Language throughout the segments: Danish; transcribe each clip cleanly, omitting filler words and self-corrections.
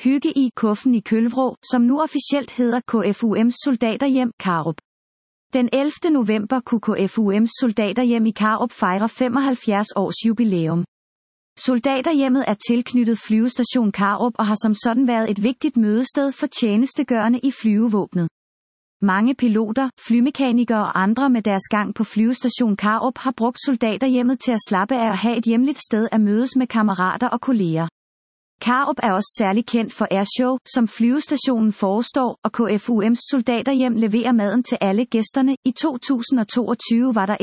hygge i Kuffen i Kølvrå, som nu officielt hedder KFUM's Soldaterhjem, Karup. Den 11. november kunne KFUM's Soldaterhjem i Karup fejre 75 års jubilæum. Soldaterhjemmet er tilknyttet Flyvestation Karup og har som sådan været et vigtigt mødested for tjenestegørende i flyvevåbnet. Mange piloter, flymekanikere og andre med deres gang på Flyvestation Karup har brugt Soldaterhjemmet til at slappe af og have et hjemligt sted at mødes med kammerater og kolleger. Karup er også særlig kendt for airshow, som flyvestationen forestår, og KFUM's Soldaterhjem leverer maden til alle gæsterne. I 2022 var der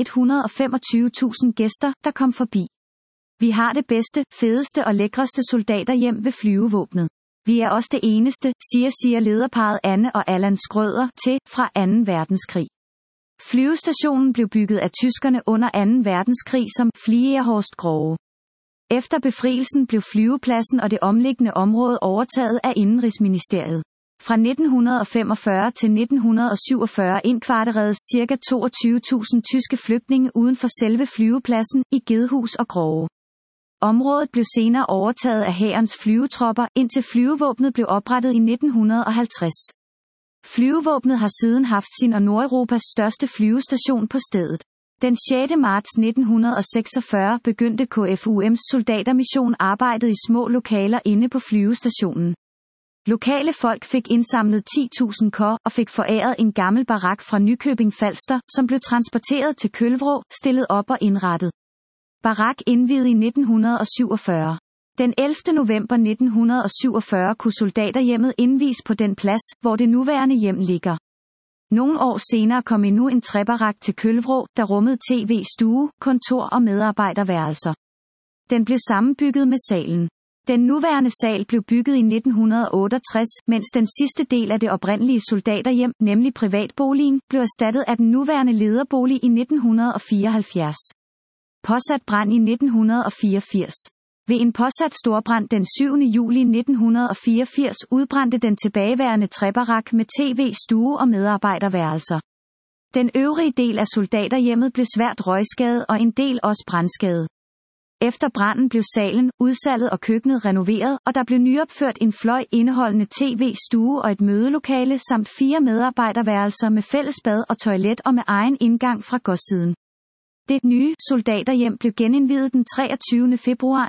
125.000 gæster, der kom forbi. Vi har det bedste, fedeste og lækreste soldaterhjem ved flyvevåbnet. Vi er også det eneste, siger lederparret Anne og Allan Skrøder til fra 2. verdenskrig. Flyvestationen blev bygget af tyskerne under 2. verdenskrig som Fliegerhorst Grohe. Efter befrielsen blev flyvepladsen og det omliggende område overtaget af Indenrigsministeriet. Fra 1945 til 1947 indkvarteredes ca. 22.000 tyske flygtninge uden for selve flyvepladsen i Gedhus og Grohe. Området blev senere overtaget af hærens flyvetropper, indtil flyvevåbnet blev oprettet i 1950. Flyvevåbnet har siden haft sin og Nordeuropas største flyvestation på stedet. Den 6. marts 1946 begyndte KFUM's soldatermission arbejdet i små lokaler inde på flyvestationen. Lokale folk fik indsamlet 10.000 kor og fik foræret en gammel barak fra Nykøbing Falster, som blev transporteret til Kølvrå, stillet op og indrettet. Barak indviede i 1947. Den 11. november 1947 kunne soldaterhjemmet indvies på den plads, hvor det nuværende hjem ligger. Nogle år senere kom endnu en træbarak til Kølvrå, der rummede tv-stue, kontor og medarbejderværelser. Den blev sammenbygget med salen. Den nuværende sal blev bygget i 1968, mens den sidste del af det oprindelige soldaterhjem, nemlig privatboligen, blev erstattet af den nuværende lederbolig i 1974. Påsat brand i 1984. Ved en påsat storbrand den 7. juli 1984 udbrændte den tilbageværende træbarak med tv-stue og medarbejderværelser. Den øvrige del af soldaterhjemmet blev svært røgskadet og en del også brandskadet. Efter branden blev salen, udsalget og køkkenet renoveret, og der blev nyopført en fløj indeholdende tv-stue og et mødelokale samt 4 medarbejderværelser med fælles bad og toilet og med egen indgang fra gårdsiden. Det nye soldaterhjem blev genindviet den 23. februar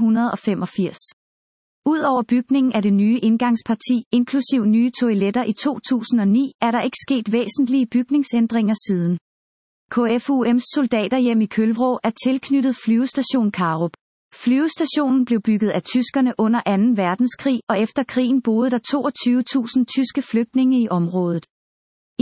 1985. Udover bygningen af det nye indgangsparti, inklusiv nye toiletter i 2009, er der ikke sket væsentlige bygningsændringer siden. KFUM's soldaterhjem i Kølvrå er tilknyttet Flyvestation Karup. Flyvestationen blev bygget af tyskerne under 2. verdenskrig, og efter krigen boede der 22.000 tyske flygtninge i området. I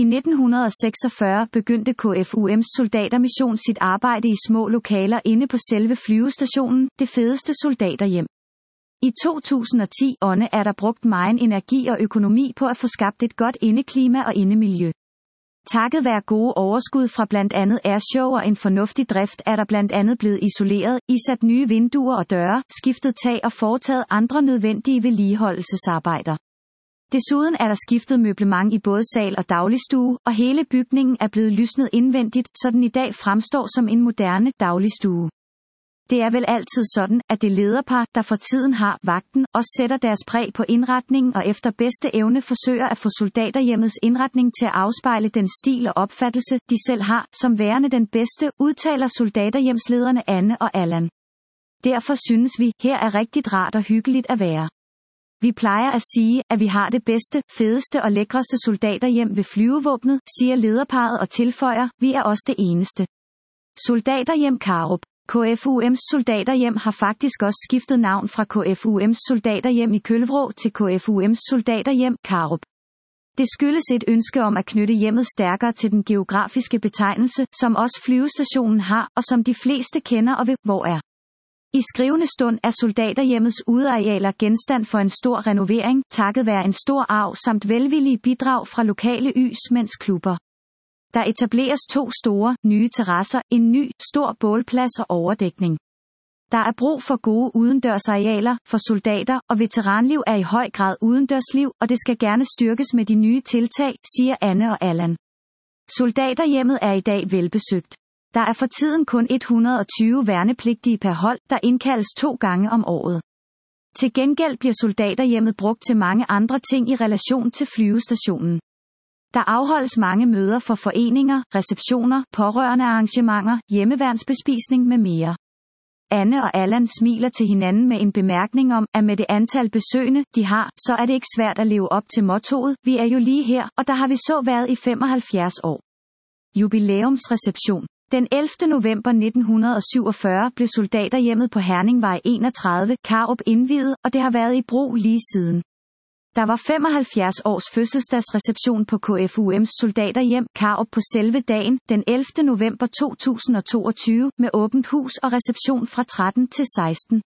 1946 begyndte KFUM's soldatermission sit arbejde i små lokaler inde på selve flyvestationen, det fedeste soldaterhjem. I 2010 er der brugt megen energi og økonomi på at få skabt et godt indeklima og indemiljø. Takket være gode overskud fra blandt andet airshow og en fornuftig drift er der blandt andet blevet isoleret, isat nye vinduer og døre, skiftet tag og foretaget andre nødvendige vedligeholdelsesarbejder. Desuden er der skiftet møblement i både sal og dagligstue, og hele bygningen er blevet lysnet indvendigt, så den i dag fremstår som en moderne dagligstue. Det er vel altid sådan, at det lederpar, der for tiden har vagten, også sætter deres præg på indretningen og efter bedste evne forsøger at få soldaterhjemmets indretning til at afspejle den stil og opfattelse, de selv har, som værende den bedste, udtaler soldaterhjemslederne Anne og Allan. Derfor synes vi, her er rigtig rart og hyggeligt at være. Vi plejer at sige, at vi har det bedste, fedeste og lækreste soldaterhjem ved flyvevåbnet, siger lederparret og tilføjer, vi er også det eneste. Soldaterhjem Karup. KFUM's soldaterhjem har faktisk også skiftet navn fra KFUM's soldaterhjem i Kølvrå til KFUM's soldaterhjem Karup. Det skyldes et ønske om at knytte hjemmet stærkere til den geografiske betegnelse, som også flyvestationen har, og som de fleste kender og ved, hvor er. I skrivende stund er soldaterhjemmets udearealer genstand for en stor renovering, takket være en stor arv samt velvillige bidrag fra lokale Y-smandsklubber. Der etableres 2 store, nye terrasser, en ny, stor bålplads og overdækning. Der er brug for gode udendørsarealer for soldater, og veteranliv er i høj grad udendørsliv, og det skal gerne styrkes med de nye tiltag, siger Anne og Allan. Soldaterhjemmet er i dag velbesøgt. Der er for tiden kun 120 værnepligtige per hold, der indkaldes 2 gange om året. Til gengæld bliver soldaterhjemmet brugt til mange andre ting i relation til flyvestationen. Der afholdes mange møder for foreninger, receptioner, pårørende arrangementer, hjemmeværnsbespisning med mere. Anne og Allan smiler til hinanden med en bemærkning om, at med det antal besøgende, de har, så er det ikke svært at leve op til mottoet, vi er jo lige her, og der har vi så været i 75 år. Jubilæumsreception. Den 11. november 1947 blev soldaterhjemmet på Herningvej 31, Karup indviet, og det har været i brug lige siden. Der var 75 års fødselsdagsreception på KFUM's soldaterhjem, Karup på selve dagen, den 11. november 2022, med åbent hus og reception fra 13 til 16.